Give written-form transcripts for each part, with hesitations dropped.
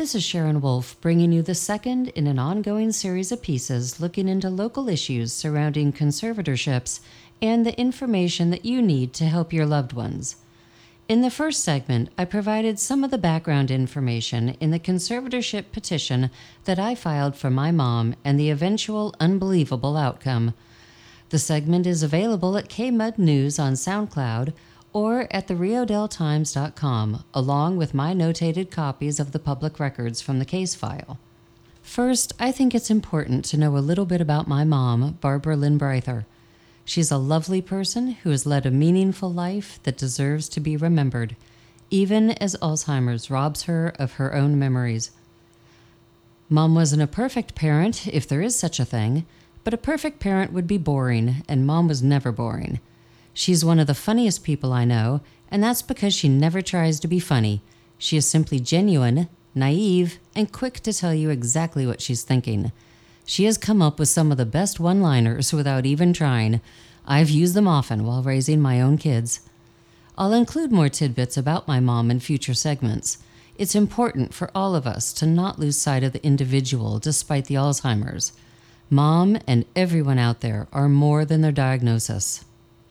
This is Sharon Wolf, bringing you the second in an ongoing series of pieces looking into local issues surrounding conservatorships and the information that you need to help your loved ones. In the first segment, I provided some of the background information in the conservatorship petition that I filed for my mom and the eventual unbelievable outcome. The segment is available at KMUD News on SoundCloud or at theRioDelTimes.com, along with my notated copies of the public records from the case file. First, I think it's important to know a little bit about my mom, Barbara Lynn Breither. She's a lovely person who has led a meaningful life that deserves to be remembered, even as Alzheimer's robs her of her own memories. Mom wasn't a perfect parent, if there is such a thing, but a perfect parent would be boring, and Mom was never boring. She's one of the funniest people I know, and that's because she never tries to be funny. She is simply genuine, naive, and quick to tell you exactly what she's thinking. She has come up with some of the best one-liners without even trying. I've used them often while raising my own kids. I'll include more tidbits about my mom in future segments. It's important for all of us to not lose sight of the individual despite the Alzheimer's. Mom and everyone out there are more than their diagnosis.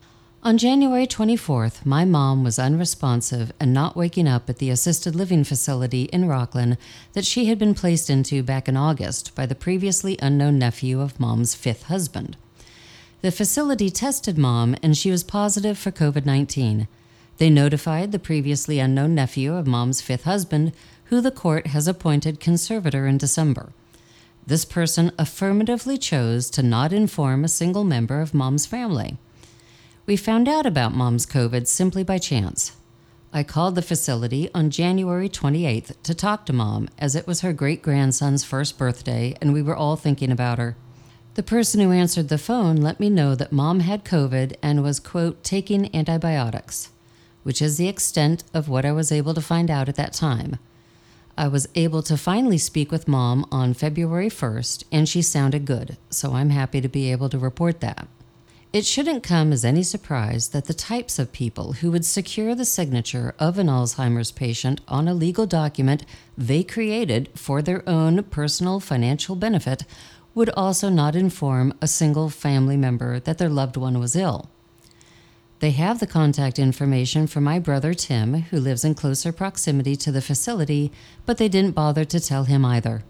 On January 24th, my mom was unresponsive and not waking up at the assisted living facility in Rockland that she had been placed into back in August by the previously unknown nephew of Mom's fifth husband. The facility tested Mom and she was positive for COVID-19. They notified the previously unknown nephew of Mom's fifth husband, who the court has appointed conservator in December. This person affirmatively chose to not inform a single member of Mom's family. We found out about Mom's COVID simply by chance. I called the facility on January 28th to talk to Mom, as it was her great-grandson's first birthday and we were all thinking about her. The person who answered the phone let me know that Mom had COVID and was, quote, taking antibiotics, which is the extent of what I was able to find out at that time. I was able to finally speak with Mom on February 1st, and she sounded good, so I'm happy to be able to report that. It shouldn't come as any surprise that the types of people who would secure the signature of an Alzheimer's patient on a legal document they created for their own personal financial benefit would also not inform a single family member that their loved one was ill. They have the contact information for my brother Tim, who lives in closer proximity to the facility, but they didn't bother to tell him either.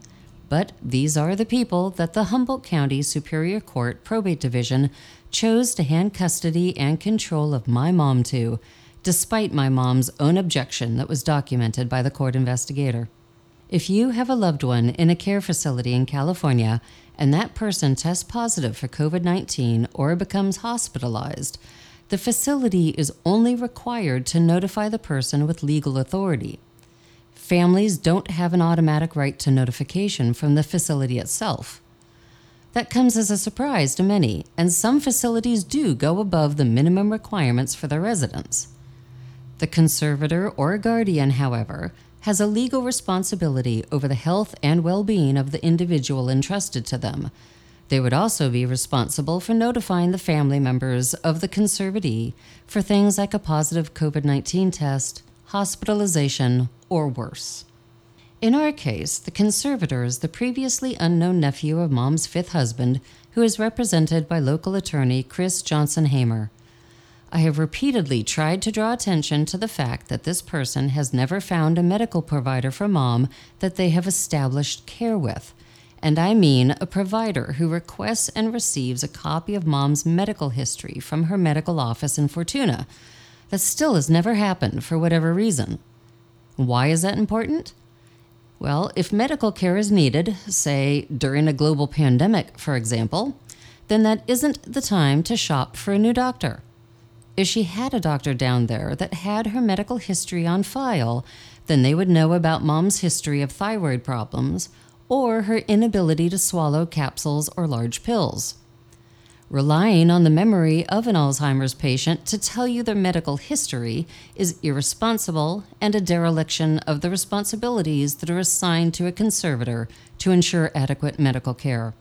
But these are the people that the Humboldt County Superior Court Probate Division chose to hand custody and control of my mom to, despite my mom's own objection that was documented by the court investigator. If you have a loved one in a care facility in California and that person tests positive for COVID-19 or becomes hospitalized, the facility is only required to notify the person with legal authority. Families don't have an automatic right to notification from the facility itself. That comes as a surprise to many, and some facilities do go above the minimum requirements for their residents. The conservator or guardian, however, has a legal responsibility over the health and well-being of the individual entrusted to them. They would also be responsible for notifying the family members of the conservatee for things like a positive COVID-19 test, hospitalization, or worse. In our case, the conservator is the previously unknown nephew of Mom's fifth husband, who is represented by local attorney Chris Johnson-Hamer. I have repeatedly tried to draw attention to the fact that this person has never found a medical provider for Mom that they have established care with. And I mean a provider who requests and receives a copy of Mom's medical history from her medical office in Fortuna. That still has never happened for whatever reason. Why is that important? Well, if medical care is needed, say during a global pandemic, for example, then that isn't the time to shop for a new doctor. If she had a doctor down there that had her medical history on file, then they would know about Mom's history of thyroid problems or her inability to swallow capsules or large pills. Relying on the memory of an Alzheimer's patient to tell you their medical history is irresponsible and a dereliction of the responsibilities that are assigned to a conservator to ensure adequate medical care.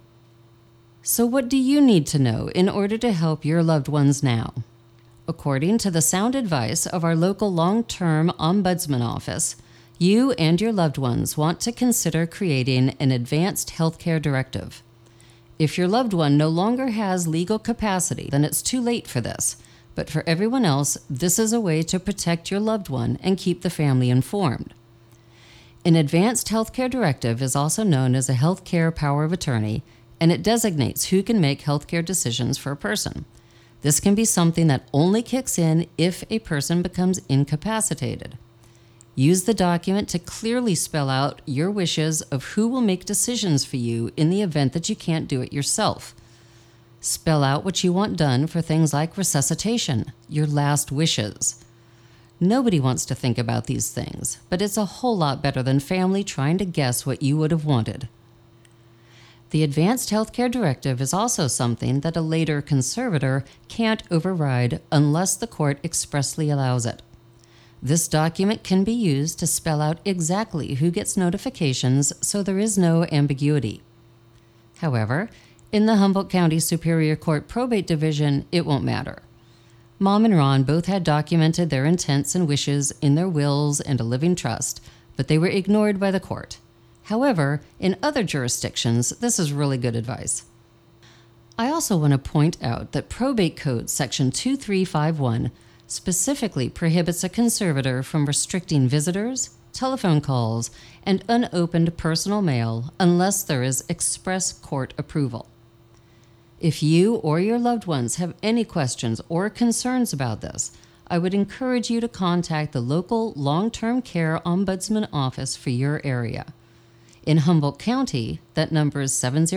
So what do you need to know in order to help your loved ones now? According to the sound advice of our local long-term ombudsman office, You and your loved ones want to consider creating an advanced healthcare directive. If your loved one no longer has legal capacity, then it's too late for this. But for everyone else, this is a way to protect your loved one and keep the family informed. An advanced healthcare directive is also known as a healthcare power of attorney, and it designates who can make healthcare decisions for a person. This can be something that only kicks in if a person becomes incapacitated. Use the document to clearly spell out your wishes of who will make decisions for you in the event that you can't do it yourself. Spell out what you want done for things like resuscitation, your last wishes. Nobody wants to think about these things, but it's a whole lot better than family trying to guess what you would have wanted. The Advanced Healthcare Directive is also something that a later conservator can't override unless the court expressly allows it. This document can be used to spell out exactly who gets notifications so there is no ambiguity. However, in the Humboldt County Superior Court Probate Division, it won't matter. Mom and Ron both had documented their intents and wishes in their wills and a living trust, but they were ignored by the court. However, in other jurisdictions, this is really good advice. I also want to point out that Probate Code Section 2351 specifically prohibits a conservator from restricting visitors, telephone calls, and unopened personal mail unless there is express court approval. If you or your loved ones have any questions or concerns about this, I would encourage you to contact the local long-term care ombudsman office for your area. In Humboldt County, that number is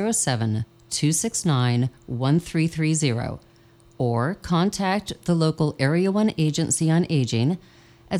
707-269-1330, or contact the local Area 1 Agency on Aging at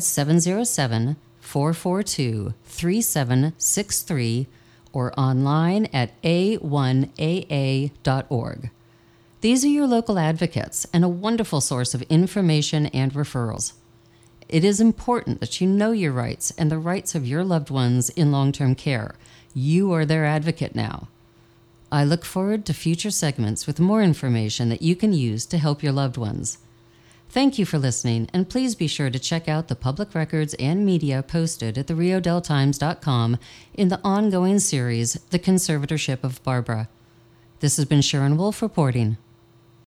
707-442-3763 or online at a1aa.org. These are your local advocates and a wonderful source of information and referrals. It is important that you know your rights and the rights of your loved ones in long-term care. You are their advocate now. I look forward to future segments with more information that you can use to help your loved ones. Thank you for listening, and please be sure to check out the public records and media posted at theRioDelTimes.com in the ongoing series, The Conservatorship of Barbara. This has been Sharon Wolf reporting.